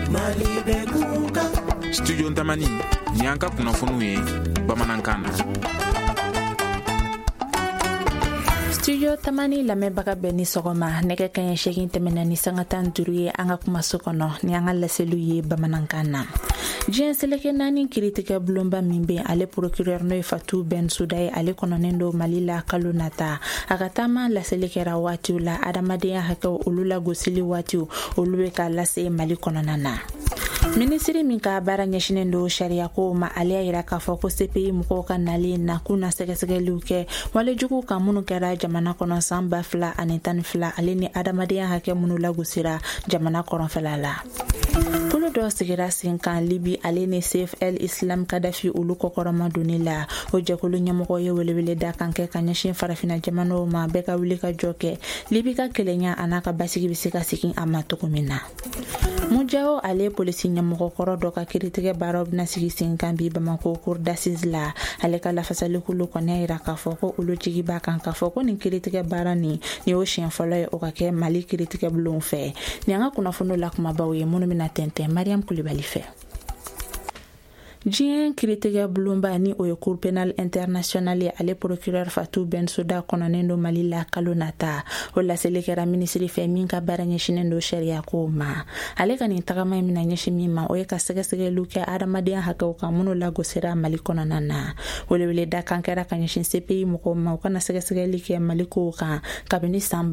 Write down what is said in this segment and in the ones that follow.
Studio Tamani Nyanka kunafunue Bamanankana. Studio Tamani lamɛnbaga bɛɛ ni sɔgɔma nɛgɛ kaɲɛ 8 tɛmɛna ni sanga 15 ye an ka kumaso kɔnɔ ni an ka laseliw ye bamanankan na. Diɲɛ seleke naani kiritigɛ bulonba min bɛ ale procureur n'o ye Fatou Bensouda ye ale kɔnɔnen do Mali la kalo nata a ka taama laseli kɛra waatiw la adamadenya hakɛw olu la gosili waatiw olu bɛ ka lase Mali kɔnɔna na. Minisiri min ka baara ɲɛsinen do sariya ko ma ale y'a yira k'a fɔ ko CPI mɔgɔw ka nalen na k'u na sɛgɛsɛgɛliw kɛ walejugu kan minnu kɛra jamana kɔnɔ san 2012 ale ni adamadenya hakɛ minnu lagosira jamana kɔrɔnfɛla la. Kolo dɔ sigira sen kan Libi ale ni Saif el-Islam Kadhafi olu kɔkɔrɔma donni la o jɛkulu ɲɛmɔgɔ ye welewele da kan kɛ ka ɲɛsin farafina jamanaw ma bɛɛ ka wuli ka jɔ kɛ Libi ka kelenya a n'a ka basigi bɛ se ka segin a ma cogo min na. Mujao ale polisi ɲɛmɔgɔ kɔrɔ dɔ ka kiritigɛ baaraw bɛna sigi sen kan bi Bamako cour d'assises la ale ka lafasalikulu kɔni y'a yira k'a fɔ ko olu jigi b'a kan k'a fɔ ko nin kiritigɛ baara ni y'o siɲɛ fɔlɔ ye o ka kɛ Mali kiritigɛ bulon fɛ ni an ka kunnafoniw la kumabaw ye minnu bɛna tɛntɛn Mariam Kulibali fɛ. Diɲɛ kiritigɛ bulonba ni o ye Cour pénale internationale ye ale procureur Fatou Bensouda kɔnɔnen do Mali la kalo nata o laseli kɛra minisiri fɛ min ka baara ɲɛsinen do sariya ko ma ale ka nin tagama mina ɲɛsin min ma o ye ka sɛgɛsɛgɛliw kɛ adamadenya hakɛw kan minnu lagosira Mali kɔnɔna na welewele da kan kɛra ka ɲɛsin CPI mɔgɔw ma u kana sɛgɛsɛgɛli kɛ Mali kow kan kabini san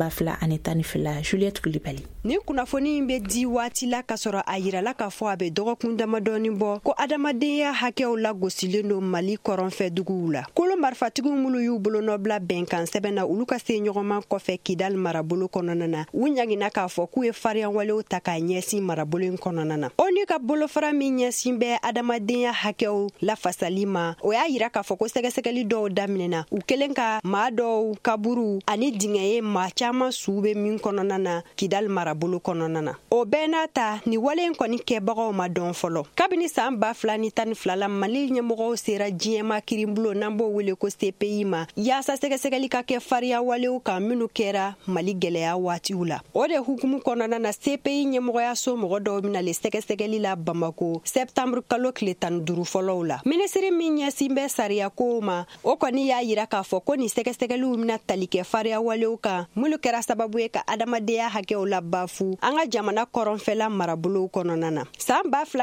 2012 Juliette Kulibali. Ni kunnafoni bɛ di waati la ka sɔrɔ a yirala k'a fɔ a bɛ dɔgɔkun damadɔni bɔ ko adamadenya hakɛw la gosilen do Mali kɔrɔnfɛ duguw la. Kolo marifatigiw minnu y'u bolonɔbila bɛnkan sɛbɛn na olu ka se ɲɔgɔnman kɔfɛ Kidal marabolo kɔnɔna na u ɲagina k'a fɔ k'u ye fariyanwalew ta k'a ɲɛsin marabolo in kɔnɔna na. O ni ka bolofara min ɲɛsin bɛ adamadenya hakɛw lafasali ma o y'a yira k'a fɔ ko sɛgɛsɛgɛli dɔw daminɛna u kelen ka maa dɔw kaburu ani dingɛ ye maa caman suu bɛ min kɔnɔna na Kidal marabolo kɔnɔna na. O bɛɛ n'a ta ni wale in kɔni kɛbagaw ma dɔn fɔlɔ kabini san 2012 la Mali ɲɛmɔgɔw sera diɲɛma kirinbulon n'an b'o wele ko CPI ma yaasa sɛgɛsɛgɛli ka kɛ fariyawalew kan minnu kɛra Mali gɛlɛya waatiw la. O de hukumu kɔnɔna na CPI ɲɛmɔgɔyaso mɔgɔ dɔw bɛna le sɛgɛsɛgɛli la Bamako septembre kalo tile 15 fɔlɔw la. Minisiri min ɲɛsin bɛ sariya kow ma o kɔni y'a yira k'a fɔ ko ni sɛgɛsɛgɛliw bɛna tali kɛ fariyawalew kan minnu kɛra sababu ye ka adamadenya hakɛw la bafu an ka jamana kɔrɔnfɛla marabolow kɔnɔna na. San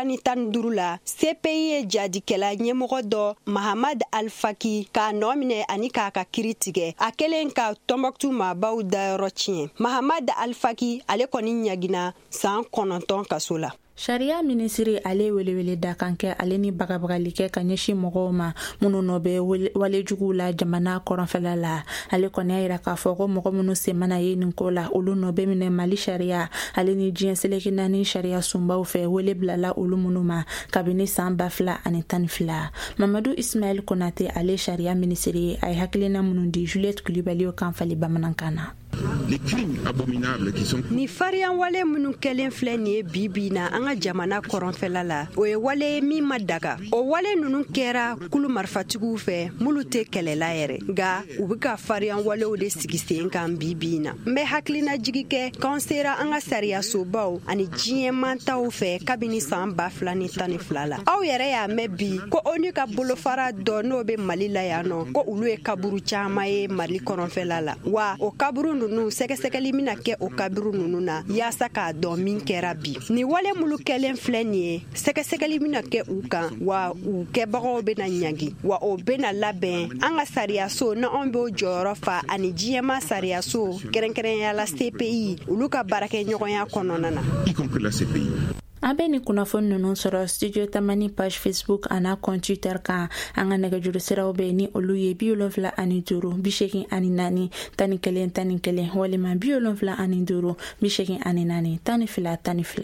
2015 la CPI ye jadikɛla ɲɛmɔgɔ dɔ Mahamad Al-Faki k'a nɔ minɛ ani k'a ka kiri tigɛ a kelen ka Tombouctou maabaw dayɔrɔ tiɲɛ. Mahamad Al-Faki ale kɔni ɲagina san 9 kaso la. Sariya minisiri ale welewele da kan kɛ ale ni bagabagali kɛ ka ɲɛsin mɔgɔw ma minnu nɔ bɛ walejuguw la jamana kɔrɔnfɛla la ale kɔni y'a yira k'a fɔ ko mɔgɔ minnu sen mana ye nin ko la olu nɔ bɛ minɛ Mali sariya ale ni diɲɛ seleke naani sariya sunbaw fɛ wele bilala olu minnu ma kabini san 2012 Mamadou Ismaël Konate ale sariya minisiri ye a ye hakilina minnu di Juliette Kulibali o kan fali bamanankan na. Les crimes abominables qui sont ni fariyan wale minnu kɛlen filɛ nin ye bibi na an ka jamana kɔrɔnfɛla la o ye wale min ma daga o wale ninnu kɛra kulu marifatigiw fɛ mulu tɛ kɛlɛla yɛrɛ nka u bɛ ka fariyan walew de sigi sen kan bibi na n bɛ hakilina jigi kɛ k'an sera an ka sariyasobaw ani diɲɛmantaw fɛ kabini san 2012 la aw yɛrɛ y'a mɛn bi ko ONU ka bolofara dɔ n'o bɛ Mali la yan nɔ ko olu ye kaburu caman ye Mali kɔrɔnfɛla la wa o kaburu ninnu sɛgɛsɛgɛli mina kɛ o kaburu ninnu na yaasa k'a dɔn min kɛra bi ni wale mulu kɛlen filɛ nin ye sɛgɛsɛgɛli mina kɛ u kan wa u kɛbagaw bena ɲagi wa o bena labɛn an ka sariyaso na anw b'o jɔyɔrɔ fa ani diɲɛma sariyaso kɛrɛnkɛrɛnyala CPI olu ka baarakɛ ɲɔgɔnya kɔnɔna na y compris la CPI. An bɛ ni kunnafoni ninnu sɔrɔ Studio Tamani page Facebook ana compte Twitter kan an ka nɛgɛjuru siraw bɛ ni olu ye 75 84 11 11 walima 75 84 12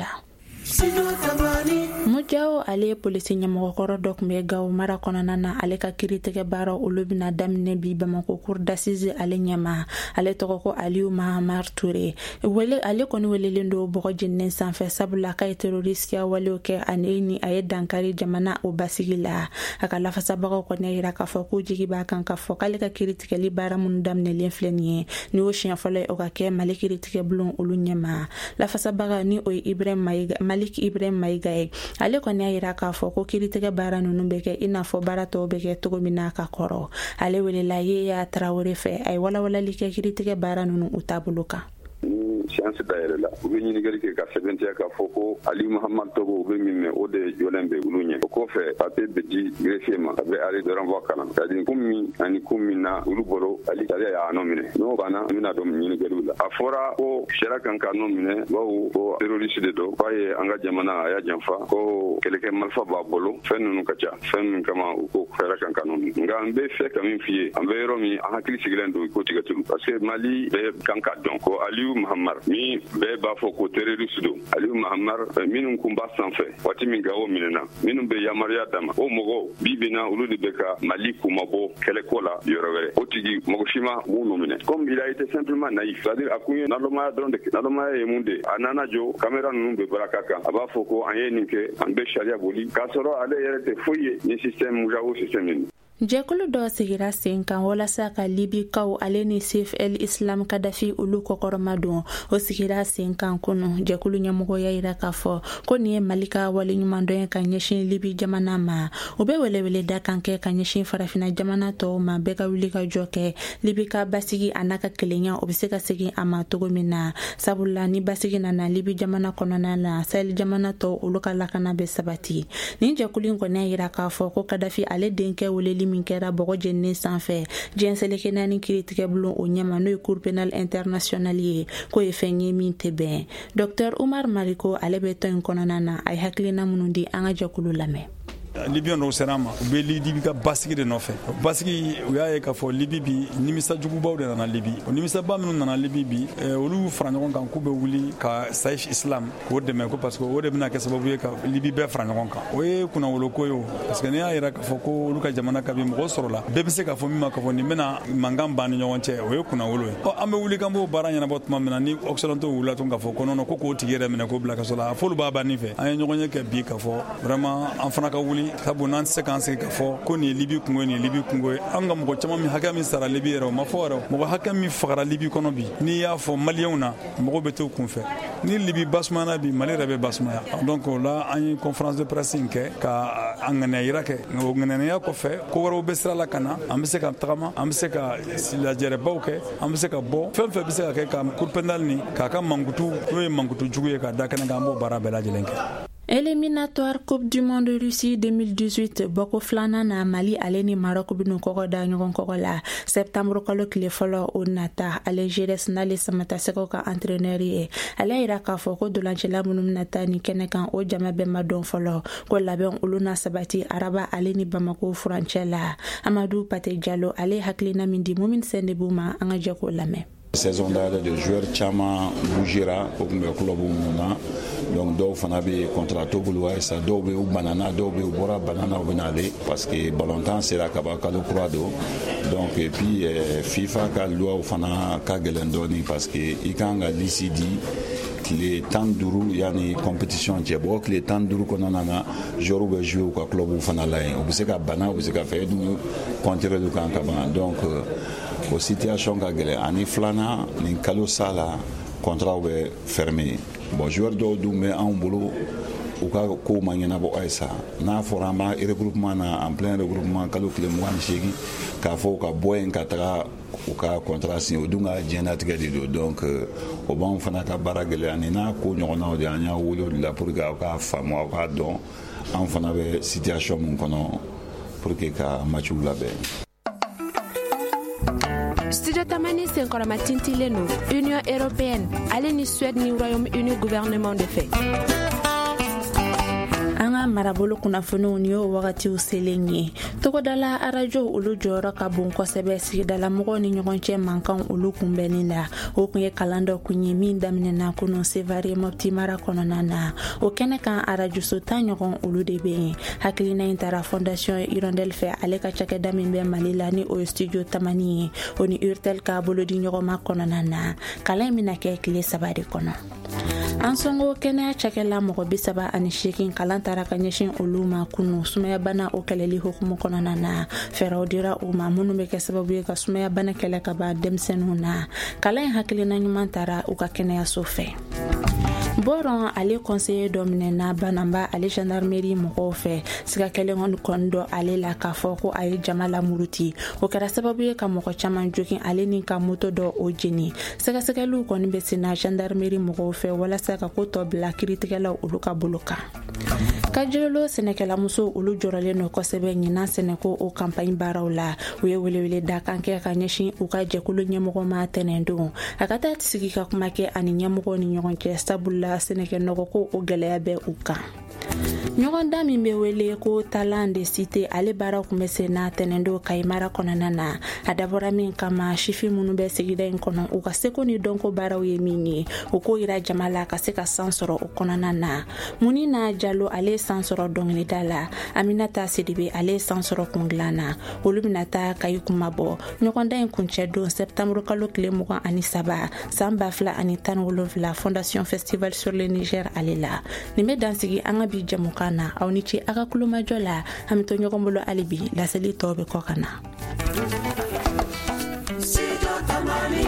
Mujao ale polisi ɲɛmɔgɔkɔrɔ dɔ tun bɛ Gao mara kɔnɔna na ale ka kiritigɛ baara olu bɛna daminɛ bi Bamako cour d'assises ale ɲɛma ale tɔgɔ ko Aliou Mahamar Touré ale kɔni welelen do bɔgɔ jeninen sanfɛ sabula k'a ye terroristiya walew kɛ ani ni a ye dankari jamana o basigi la a ka lafasabagaw kɔni y'a yira k'a fɔ k'u jigi b'a kan k'a fɔ k'ale ka kiritigɛli baara minnu daminɛlen filɛ nin ye ni o siɲɛ fɔlɔ ye o ka kɛ Mali kiritigɛ bulon olu ɲɛma lafasabaga ni o ye Ibrahim Malik Ibrahim Maigaye ale kɔni a yira k'a fɔ ko kiiritigɛ baara ninnu bɛ kɛ i n'a fɔ baara tɔw bɛ kɛ cogo min na ka kɔrɔ. Ale welela Yaya Traoré fɛ a ye walawalali kɛ kiiritigɛ baara ninnu u taabolo kan. Chance d'ailleurs la u bɛ ɲininkali kɛ ka sɛbɛntiya k'a fɔ ko Ali Muhammad Togo u bɛ min mɛn o de jɔlen bɛ olu ɲɛ. O kɔfɛ papier bɛ di greffier ma a bɛ arrêt de renvoi kalan. C'est-à-dire ko min ani ko min na olu bolo Ali sariya y'a nɔ minɛ. N'o banna an bɛna dɔn ɲininkaliw la. A fɔra ko sariya kan ka nɔ minɛ bawo ko terroriste de don. K'a ye an ka jamana a y'a janfa ko kɛlɛkɛ marifa b'a bolo fɛn ninnu ka ca fɛn min kama u ko sariya kan ka nɔ minɛ. Nka an bɛ fɛ ka min f'i ye an bɛ yɔrɔ min an hakili sigilen don ko tigɛtigiw parce que Mali bɛɛ kan ka dɔn ko Aliyu Muhammad min bɛɛ b'a fɔ ko terroriste don Aliyu Muhammad minnu kun b'a sanfɛ waati min Gawo minɛna minnu bɛ yamaruya dama o mɔgɔw bi bina olu de bɛ ka Mali kumabɔ kɛlɛko la yɔrɔ wɛrɛ o tigi mɔgɔ si ma b'u nɔ minɛ comme il a été simplement naïf c'est-à-dire a kun ye nalomaya dɔrɔn de kɛ nalomaya ye mun de a nana jɔ caméra ninnu bɛ baraka kan a b'a fɔ ko an ye nin kɛ an bɛ sariya boli k'a sɔrɔ ale yɛrɛ tɛ foyi ye ni système Mujaho système ye. Jɛkulu dɔ sigira sen kan walasa ka Libikaw ale ni Saif el-Islam Kadafi olu kɔkɔrɔma don o sigira sen kan kunu jɛkulu ɲɛmɔgɔ ya yira k'a fɔ ko nin ye Mali ka waleɲumandɔn ye ka ɲɛsin Libi jamana ma u bɛ welewele da kan kɛ ka ɲɛsin farafina jamana tɔw ma bɛɛ ka wuli ka jɔ kɛ Libi ka basigi a n'a ka kelenya o bɛ se ka segin a ma cogo min na sabula ni basigi nana Libi jamana kɔnɔna la Sahel jamana tɔw olu ka lakana bɛ sabati nin jɛkulu in kɔni yira k'a fɔ ko Kadafi ale denkɛ weleli min kɛra bɔgɔ jɛnnen sanfɛ diɲɛ seleke naani kiiritigɛ bulon o ɲɛma n'o ye Cour pénale internationale ye ko ye fɛn ye min tɛ bɛn Dr Umar Mariko ale bɛ tɔn in kɔnɔna na a ye hakilina minnu di an ka jɛkulu lamɛn. Libyen dɔw sera ma u bɛ Libi ka basigi de nɔfɛ basigi u y'a ye k'a fɔ Libi bi nimisa jugubaw de nana Libi o nimisaba minnu nana Libi bi olu fara ɲɔgɔn kan k'u bɛ wuli ka Saif Islam k'o dɛmɛ ko parce que o de bɛna kɛ sababu ye ka Libi bɛɛ fara ɲɔgɔn kan o ye kunnawolo ko ye o parce que n'i y'a yira k'a fɔ ko olu ka jamana ka bi mɔgɔ sɔrɔla bɛɛ bɛ se k'a fɔ min ma k'a fɔ nin bɛna mankan ban ni ɲɔgɔn cɛ o ye kunnawolo ye an bɛ wuli k'an b'o baara ɲɛnabɔ tuma min na ni occidentaux wulila tun k'a fɔ ko non ko k'o tigi yɛrɛ minɛ k'o bila kaso la a fɔlu b'a banni fɛ an ye ɲɔgɔn ye kɛ bi k'a fɔ vraiment an fana ka wuli sabu n'an tɛ se k'an sigi k'a fɔ ko nin ye Libi kungo ye nin ye Libi kungo ye an ka mɔgɔ caman min hakɛ min sara Libi yɛrɛ o ma fɔ yɛrɛ mɔgɔ hakɛ min fagara Libi kɔnɔ bi n'i y'a fɔ maliyɛnw na mɔgɔw bɛ t'o kunfɛ ni Libi basumayana bi Mali yɛrɛ bɛ basumaya donc o la an ye conférence de presse in kɛ ka an ŋaniya yira kɛ o ŋaniya kɔfɛ ko wɛrɛw bɛ sira la ka na an bɛ se ka tagama an bɛ se ka lajɛrɛbaw kɛ an bɛ se ka bɔ fɛn fɛn bɛ se ka kɛ ka Cour pénale ni k'a ka mankutu n'o ye mankutu jugu ye k'a da kɛnɛ kan an b'o baara bɛɛ lajɛlen kɛ. Éliminatoire Coupe du Monde Russie 2018 boko flana na Mali ale ni Maroc binu kɔkɔ da ɲɔgɔn kɔkɔ la septembre kalo tile fɔlɔ o nata ale Jeres Nale Samata Seko ka entraîneur ye ale yira k'a fɔ ko dolancɛla minnu nata ni kɛnɛ kan o jama bɛɛ ma dɔn fɔlɔ ko labɛn olu na sabati araba ale ni Bamako furancɛ la Amadou Pate Diallo ale hakilina min di Mumin Sendebu ma an ka jɛ k'o lamɛn. Saison d'arrêt de joueurs caman bougera o kun bɛ club mun na donc dɔw fana bɛ contrat to bolo sa dɔw bɛ u banana dɔw bɛ u bɔra banana u bɛ nale parce que ballontan sera kaba kalo kura do donc et puis FIFA ka loi fana ka gɛlɛn dɔɔni parce que i kan ka liste di tile 15 yani compétition cɛ bɔ tile 15 kɔnɔna na joueurs bɛ jouer u ka club fana la yen u bɛ se ka bana u bɛ se ka fɛ du contre du kan ka ban donc o situation ka gɛlɛn ani filana ni kalo sala contrat bɛ fermé bon joueur dɔw dun bɛ anw bolo u ka ko ma ɲɛnabɔ ayisa n'a fɔra an b'a regroupement na en plein regroupement kalo tile 28 k'a fɔ u ka bɔ yen ka taga u ka contrat signé o dun ka diɲɛnatigɛ de don donc o b'anw fana ka baara gɛlɛya ani n'a ko ɲɔgɔnnaw de an y'a wele o de la pour que aw k'a faamu aw k'a dɔn anw fana bɛ situation min kɔnɔ pour que ka matchw labɛn. Studio Tamani senkɔrɔma tintilen no Union européenne ale ni Suède ni Royaume-Uni gouvernement de fait. Anga marabolo kunnafoniw ni o wagatiw selen ye togodala arajo olu jɔyɔrɔ ka bon kosɛbɛ sigidala mɔgɔw ni ɲɔgɔn cɛ mankan olu kunbɛnni la o kun ye kalan dɔ kun ye min daminɛna kunu Sevare Mopti mara kɔnɔna na o kɛnɛ kan arajo so 10 ɲɔgɔn olu de bɛ yen hakilina in taara Fondation Hirondelle fɛ ale ka cakɛda min bɛ Mali la ni o ye Studio Tamani ye o ni Urtel ka bolodi ɲɔgɔnma kɔnɔna na kalan min na kɛ tile 3 de kɔnɔ an sɔngo kɛnɛya cakɛla mɔgɔ 38 kalan taara ka ɲɛsin olu ma kunu sumaya bana o kɛlɛli hukumu kɔnɔna na fɛɛrɛw dira u ma minnu bɛ kɛ sababu ye ka sumaya bana kɛlɛ ka ban denmisɛnninw na kalan in hakilina ɲuman taara u ka kɛnɛyaso fɛ boron ale conseiller dominena banamba ale gendarmerie mɔgɔw fɛ siga kelen kondo ale la k'a fɔ ko aye jamala muruti o kɛra sababu ye ka mɔgɔ caman jogin ale ni ka moto dɔ o jeni sɛgɛsɛgɛliw kɔni bɛ sena gendarmerie mɔgɔw fɛ walasa ka ko tɔ bila kiritigɛlaw olu ka bolo kan ka jololo sɛnɛkɛlamuso olu jɔrɔlen no kosɛbɛ ɲinan sɛnɛko o campagne baaraw la u ye welewele da kan kɛ ka ɲɛsin u ka jɛkulu ɲɛmɔgɔ ma tɛnɛndon a ka taa sigi ka kuma kɛ ani ɲɛmɔgɔ ni ɲɔgɔn cɛ sabula sɛnɛkɛ nɔgɔ ko o gɛlɛya bɛ u kan ɲɔgɔndan min bɛ wele ko talan de cité ale baara kun bɛ sen na tɛnɛndo Kayimara kɔnɔna na a dabɔra min kama sifin minnu bɛ sigida in kɔnɔ u ka seko ni dɔnko baaraw ye min ye u ko yira jama la ka se ka san sɔrɔ o kɔnɔna na Munina Jalo ale san sɔrɔ dɔnkilida la Aminata Sidibe ale san sɔrɔ kungilan na olu bɛna taa Kayi kuma bɔ ɲɔgɔndan in kuncɛ don septembre kalo tile 23 san 2017 Fondation Festival sur le Niger ale la nin bɛ dansigi an ka bi jamukan na aw ni ce aga kulumajɔ la an bɛ to ɲɔgɔn bolo hali bi laseli tɔw bɛ kɔ ka na.